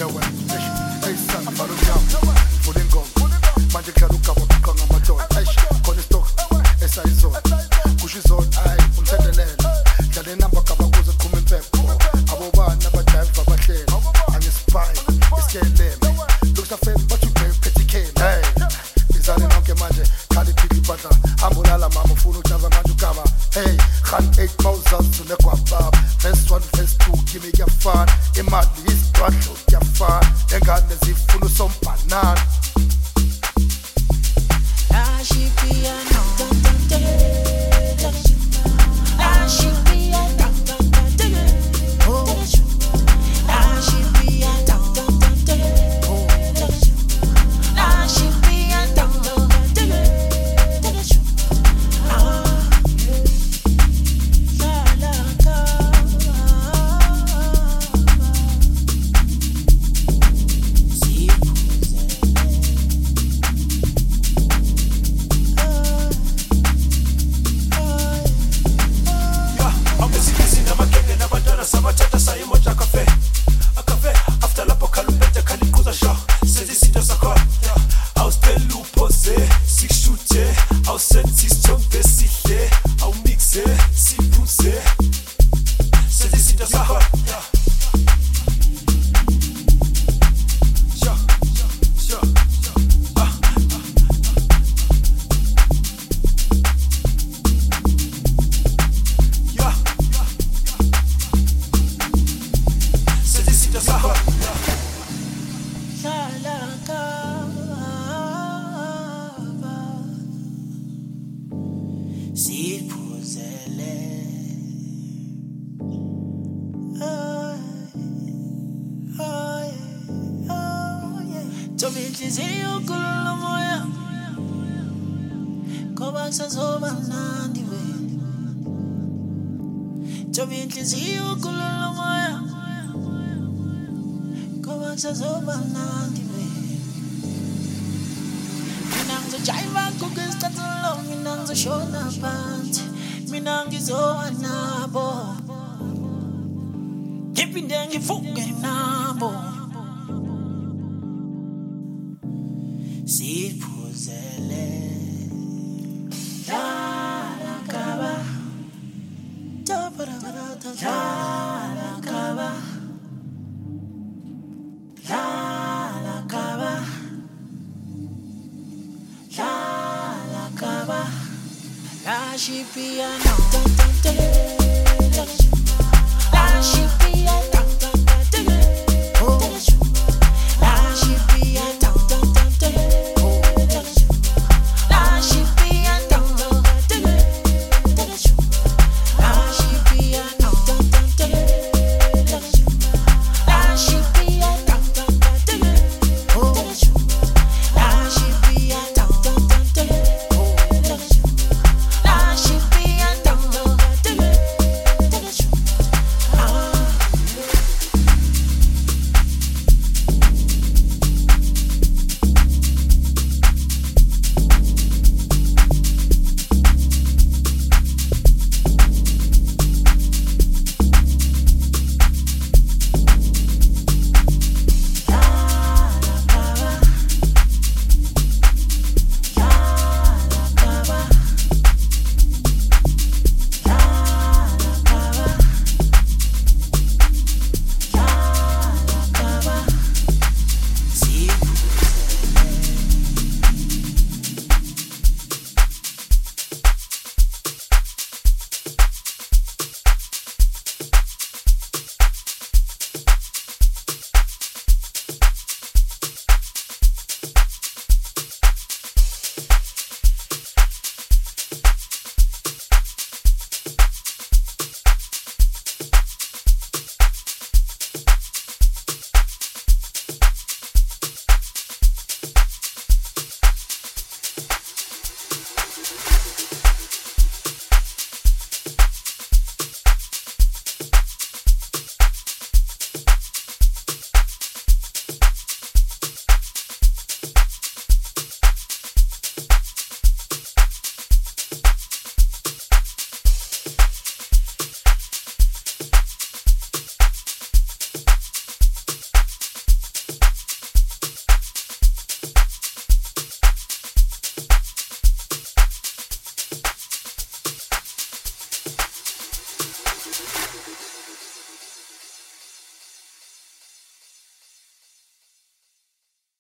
ewe eyisana vala umnyango vula ingoma manje kudlala ugaba uqoqa ngamadoda khona isitoka esayizona kusho izona hayi umthendelelo dlala inamba gaba kuze kuqhuma impepho abobani abadrayiva abahleli angisipayi isikeleme lukusafeni bathi uphethe ikheni hey izane nonke manje khala iphika ibhadla hambulala mama ufuna ukujava manje ugaba hey khani 8 mawuzazi negwababa verse 1 verse 2 kimi kuyafana imali isidwadlo kuyafana engane zifuna usombanana Inhliziyo kulula moya ngoba kusazoba mnandi wena Jobe inhliziyo kulula moya ngoba kusazoba mnandi wena Mina ngizojiva kukisikhathi long mina ngizoshona phansi mina ngizowa nabo Ngiphinde ngivuke nabo Siphuzele la kaba la kaba la kaba la kaba la shipiano la ship